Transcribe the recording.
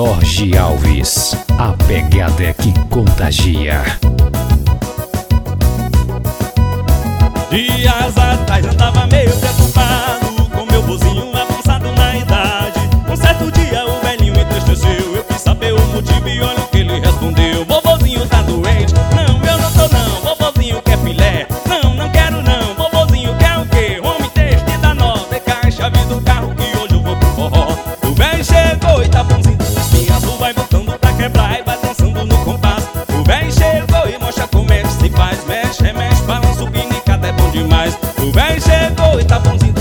Jorge Alves, a pegada que contagia. Dias atrás andava meio preocupado com meu vozinho avançado na idade. Um certo dia o velhinho entristeceu, eu quis saber o motivo e olha o que ele respondeu: vovozinho tá doente? Não, eu não tô não. Vovozinho quer filé? Não, não quero não. Vovozinho quer o quê? Home teste da nova, cai a chave do carro que hoje eu vou pro forró. O velho chegou e tá bonzinho do espinho azul, vai botando pra quebrar e vai dançando no compasso. O velho chegou e mostra como é que se faz, mexe, remexe, balança o pinico, é bom demais. O velho chegou e tá bonzinho